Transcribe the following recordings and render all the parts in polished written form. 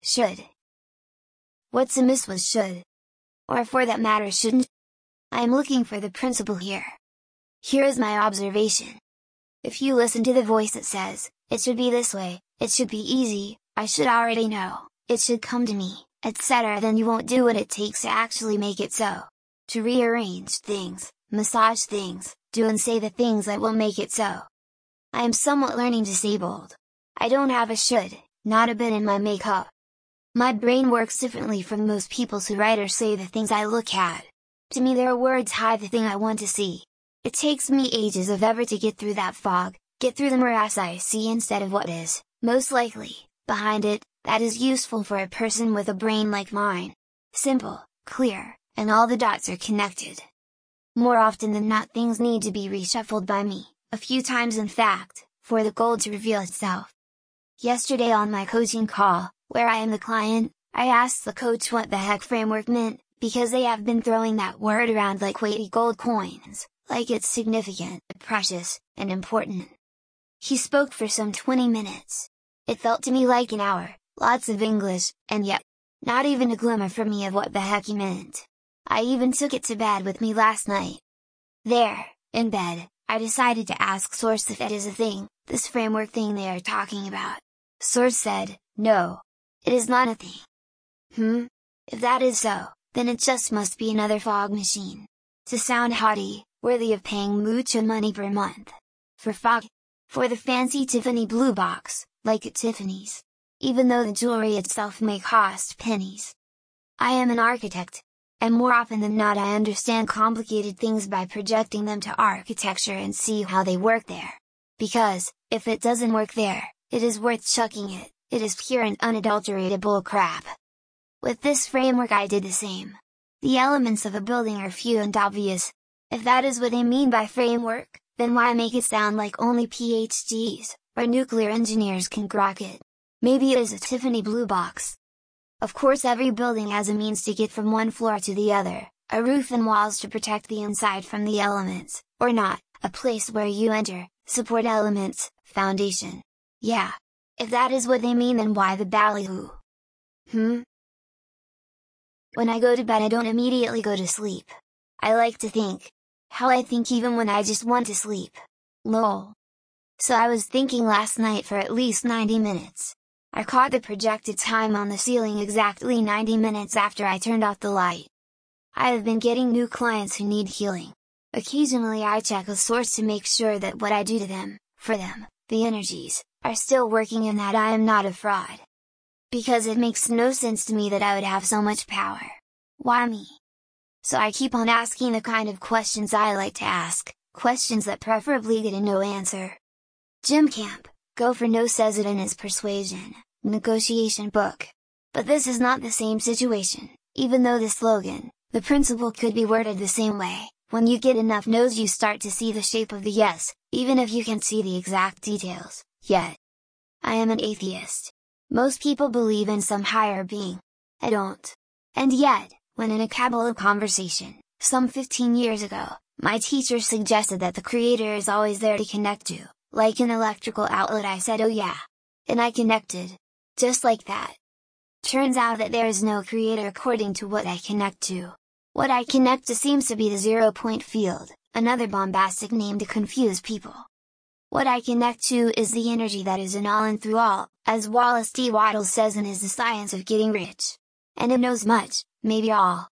should. What's amiss with should? Or for that matter shouldn't? I am looking for the principle here. Here is my observation. If you listen to the voice that says, it should be this way, it should be easy, I should already know, it should come to me, etc., then you won't do what it takes to actually make it so. To rearrange things, massage things, do and say the things that will make it so. I am somewhat learning disabled. I don't have a should, not a bit in my makeup. My brain works differently from most people who write or say the things I look at. To me their words hide the thing I want to see. It takes me ages of ever to get through that fog, get through the morass I see instead of what is, most likely, behind it, that is useful for a person with a brain like mine. Simple, clear, and all the dots are connected. More often than not things need to be reshuffled by me, a few times in fact, for the gold to reveal itself. Yesterday on my coaching call, where I am the client, I asked the coach what the heck framework meant, because they have been throwing that word around like weighty gold coins, like it's significant, precious, and important. He spoke for some 20 minutes. It felt to me like an hour, lots of English, and yet, not even a glimmer from me of what the heck he meant. I even took it to bed with me last night. There, in bed, I decided to ask Source if it is a thing, this framework thing they are talking about. Source said, no. It is not a thing. If that is so, then it just must be another fog machine. To sound haughty, worthy of paying mucho money per month. For fog. For the fancy Tiffany blue box, like at Tiffany's. Even though the jewelry itself may cost pennies. I am an architect. And more often than not I understand complicated things by projecting them to architecture and see how they work there. Because, if it doesn't work there, it is worth chucking it. It is pure and unadulterated bull crap. With this framework I did the same. The elements of a building are few and obvious. If that is what they mean by framework, then why make it sound like only PhDs, or nuclear engineers can grok it? Maybe it is a Tiffany blue box. Of course every building has a means to get from one floor to the other, a roof and walls to protect the inside from the elements, or not, a place where you enter, support elements, foundation. Yeah. If that is what they mean then why the ballyhoo? When I go to bed I don't immediately go to sleep. I like to think. Hell, I think even when I just want to sleep. Lol. So I was thinking last night for at least 90 minutes. I caught the projected time on the ceiling exactly 90 minutes after I turned off the light. I have been getting new clients who need healing. Occasionally I check a source to make sure that what I do to them, for them, the energies, are still working and that I am not a fraud. Because it makes no sense to me that I would have so much power. Why me? So I keep on asking the kind of questions I like to ask, questions that preferably get a no answer. Jim Camp, Go for No says it in his Persuasion, Negotiation book. But this is not the same situation, even though the slogan, the principle could be worded the same way. When you get enough no's you start to see the shape of the yes, even if you can't see the exact details, yet. I am an atheist. Most people believe in some higher being. I don't. And yet, when in a Kabbalah conversation, some 15 years ago, my teacher suggested that the Creator is always there to connect to, like an electrical outlet, I said oh yeah. And I connected. Just like that. Turns out that there is no Creator according to what I connect to. What I connect to seems to be the zero-point field, another bombastic name to confuse people. What I connect to is the energy that is in all and through all, as Wallace D. Wattles says in his The Science of Getting Rich. And it knows much, maybe all,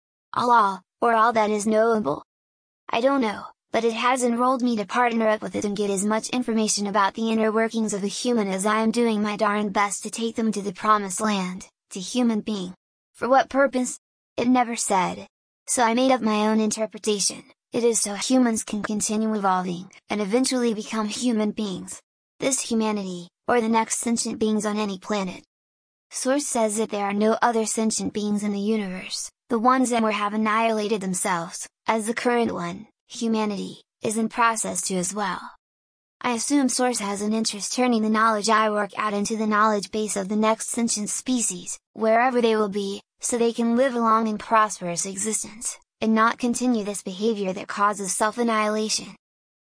or all that is knowable. I don't know, but it has enrolled me to partner up with it and get as much information about the inner workings of a human as I am doing my darn best to take them to the promised land, to human being. For what purpose? It never said. So I made up my own interpretation. It is so humans can continue evolving, and eventually become human beings. This humanity, or the next sentient beings on any planet. Source says that there are no other sentient beings in the universe, the ones that have annihilated themselves, as the current one, humanity, is in process to as well. I assume Source has an interest turning the knowledge I work out into the knowledge base of the next sentient species, wherever they will be, so they can live a long and prosperous existence, and not continue this behavior that causes self-annihilation.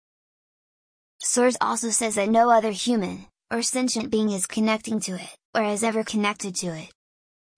Source also says that no other human, or sentient being is connecting to it, or has ever connected to it.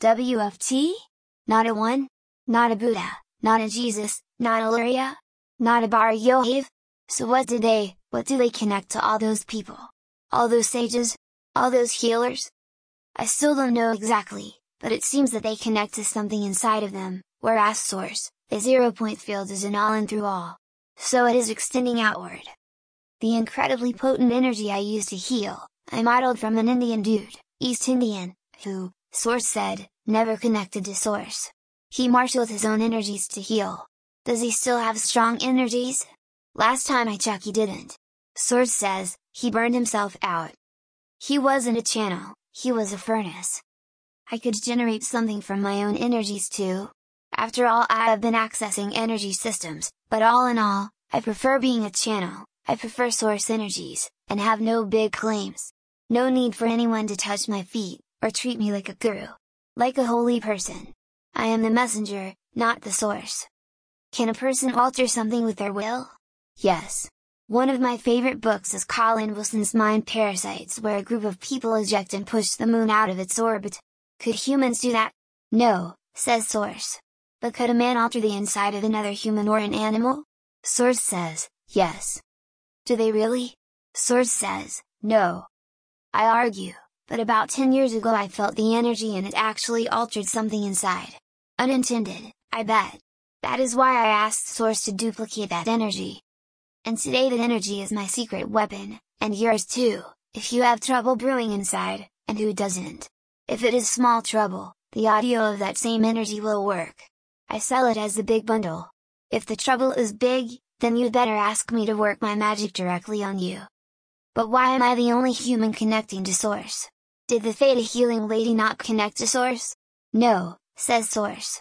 WFT? Not a one? Not a Buddha, not a Jesus, not a Luria? Not a Bar Yohev? So what do they connect to all those people? All those sages? All those healers? I still don't know exactly, but it seems that they connect to something inside of them, whereas source, the zero-point field is an all and through all. So it is extending outward. The incredibly potent energy I use to heal, I modeled from an Indian dude, East Indian, who, source said, never connected to source. He marshaled his own energies to heal. Does he still have strong energies? Last time I checked he didn't. Source says, he burned himself out. He wasn't a channel, he was a furnace. I could generate something from my own energies too. After all, I have been accessing energy systems, but all in all, I prefer being a channel, I prefer source energies, and have no big claims. No need for anyone to touch my feet, or treat me like a guru. Like a holy person. I am the messenger, not the source. Can a person alter something with their will? Yes. One of my favorite books is Colin Wilson's Mind Parasites, where a group of people eject and push the moon out of its orbit. Could humans do that? No, says source. But could a man alter the inside of another human or an animal? Source says, yes. Do they really? Source says, no. I argue, but about 10 years ago I felt the energy and it actually altered something inside. Unintended, I bet. That is why I asked source to duplicate that energy. And today that energy is my secret weapon, and yours too, if you have trouble brewing inside, and who doesn't? If it is small trouble, the audio of that same energy will work. I sell it as the big bundle. If the trouble is big, then you'd better ask me to work my magic directly on you. But why am I the only human connecting to source? Did the Theta Healing Lady not connect to source? No, says source.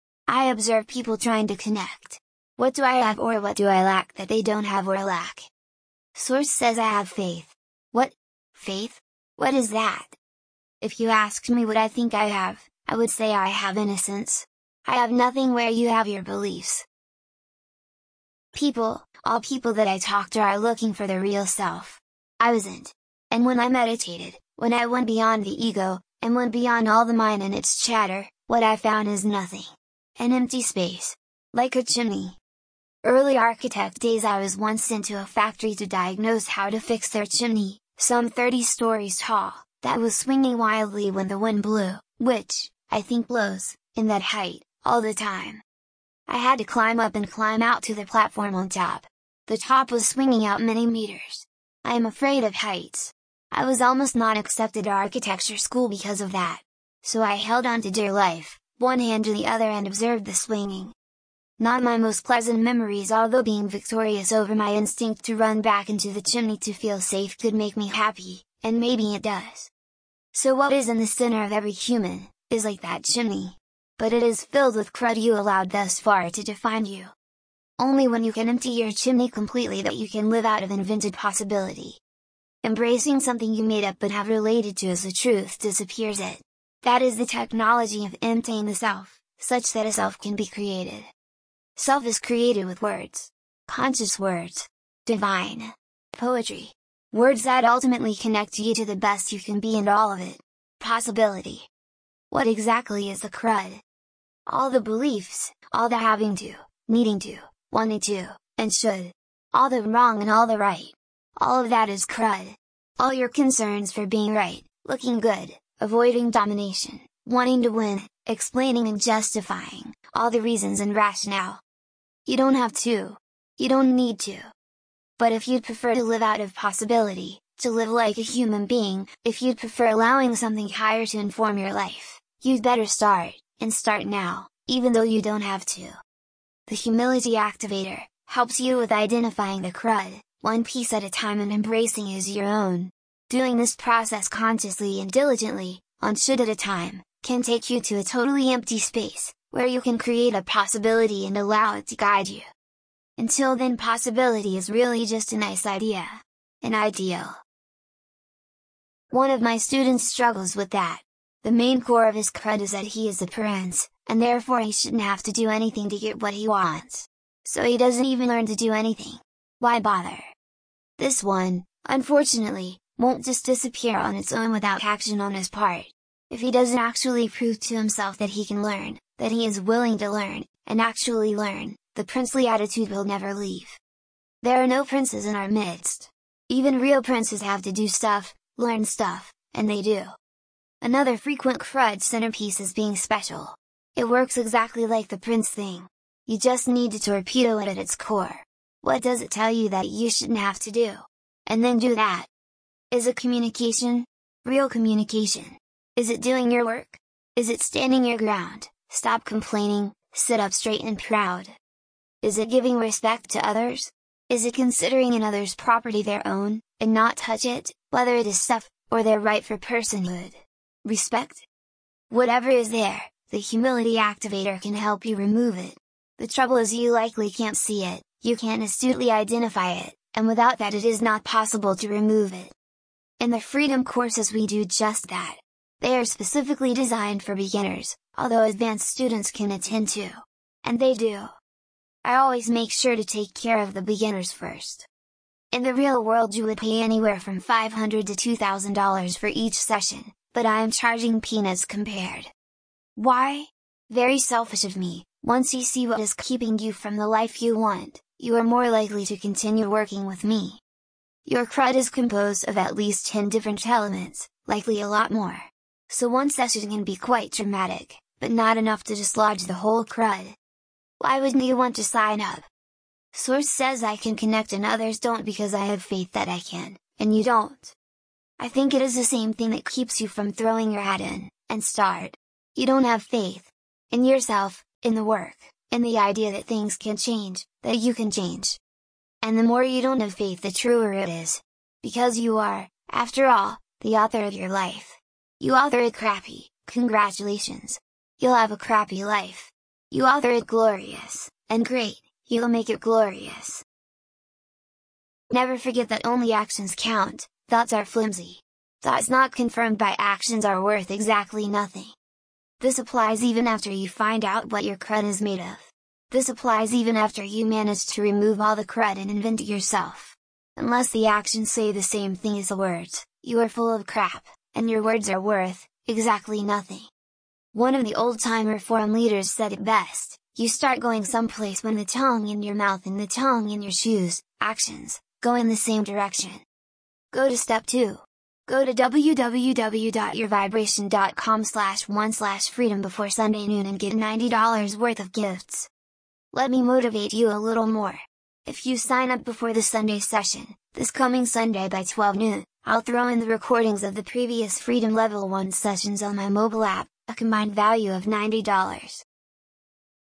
I observe people trying to connect. What do I have or what do I lack that they don't have or lack? Source says I have faith. What? Faith? What is that? If you asked me what I think I have, I would say I have innocence. I have nothing where you have your beliefs. People, all people that I talk to are looking for their real self. I wasn't. And when I meditated, when I went beyond the ego, and went beyond all the mind and its chatter, what I found is nothing. An empty space. Like a chimney. Early architect days I was once sent to a factory to diagnose how to fix their chimney, some 30 stories tall, that was swinging wildly when the wind blew, which, I think blows, in that height, all the time. I had to climb up and climb out to the platform on top. The top was swinging out many meters. I am afraid of heights. I was almost not accepted to architecture school because of that. So I held on to dear life, one hand to the other and observed the swinging. Not my most pleasant memories, although being victorious over my instinct to run back into the chimney to feel safe could make me happy, and maybe it does. So what is in the center of every human, is like that chimney. But it is filled with crud you allowed thus far to define you. Only when you can empty your chimney completely that you can live out of invented possibility. Embracing something you made up but have related to as the truth disappears it. That is the technology of emptying the self, such that a self can be created. Self is created with words. Conscious words. Divine. Poetry. Words that ultimately connect you to the best you can be and all of it. Possibility. What exactly is the crud? All the beliefs, all the having to, needing to, wanting to, and should. All the wrong and all the right. All of that is crud. All your concerns for being right, looking good, avoiding domination, wanting to win, explaining and justifying, all the reasons and rationale. You don't have to. You don't need to. But if you'd prefer to live out of possibility, to live like a human being, if you'd prefer allowing something higher to inform your life, you'd better start, and start now, even though you don't have to. The Humility Activator helps you with identifying the crud, one piece at a time, and embracing it as your own. Doing this process consciously and diligently, on should at a time, can take you to a totally empty space, where you can create a possibility and allow it to guide you. Until then, possibility is really just a nice idea. An ideal. One of my students struggles with that. The main core of his crud is that he is the prince, and therefore he shouldn't have to do anything to get what he wants. So he doesn't even learn to do anything. Why bother? This one, unfortunately, won't just disappear on its own without action on his part. If he doesn't actually prove to himself that he can learn, that he is willing to learn, and actually learn, the princely attitude will never leave. There are no princes in our midst. Even real princes have to do stuff, learn stuff, and they do. Another frequent crud centerpiece is being special. It works exactly like the prince thing. You just need to torpedo it at its core. What does it tell you that you shouldn't have to do? And then do that. Is it communication? Real communication? Is it doing your work? Is it standing your ground, stop complaining, sit up straight and proud? Is it giving respect to others? Is it considering another's property their own, and not touch it, whether it is stuff, or their right for personhood? Respect? Whatever is there, the humility activator can help you remove it. The trouble is you likely can't see it, you can't astutely identify it, and without that it is not possible to remove it. In the Freedom courses we do just that. They are specifically designed for beginners, although advanced students can attend too. And they do. I always make sure to take care of the beginners first. In the real world you would pay anywhere from $500 to $2,000 for each session, but I am charging peanuts compared. Why? Very selfish of me. Once you see what is keeping you from the life you want, you are more likely to continue working with me. Your crud is composed of at least 10 different elements, likely a lot more. So one session can be quite dramatic, but not enough to dislodge the whole crud. Why wouldn't you want to sign up? Source says I can connect and others don't because I have faith that I can, and you don't. I think it is the same thing that keeps you from throwing your hat in, and start. You don't have faith. In yourself, in the work, in the idea that things can change, that you can change. And the more you don't have faith the truer it is. Because you are, after all, the author of your life. You author it crappy, congratulations. You'll have a crappy life. You author it glorious, and great, you'll make it glorious. Never forget that only actions count, thoughts are flimsy. Thoughts not confirmed by actions are worth exactly nothing. This applies even after you find out what your crud is made of. This applies even after you manage to remove all the crud and invent it yourself. Unless the actions say the same thing as the words, you are full of crap, and your words are worth exactly nothing. One of the old-timer forum leaders said it best, you start going someplace when the tongue in your mouth and the tongue in your shoes, actions, go in the same direction. Go to step 2. Go to www.yourvibration.com/1/freedom before Sunday noon and get $90 worth of gifts. Let me motivate you a little more. If you sign up before the Sunday session, this coming Sunday by 12 noon, I'll throw in the recordings of the previous Freedom Level 1 sessions on my mobile app, a combined value of $90.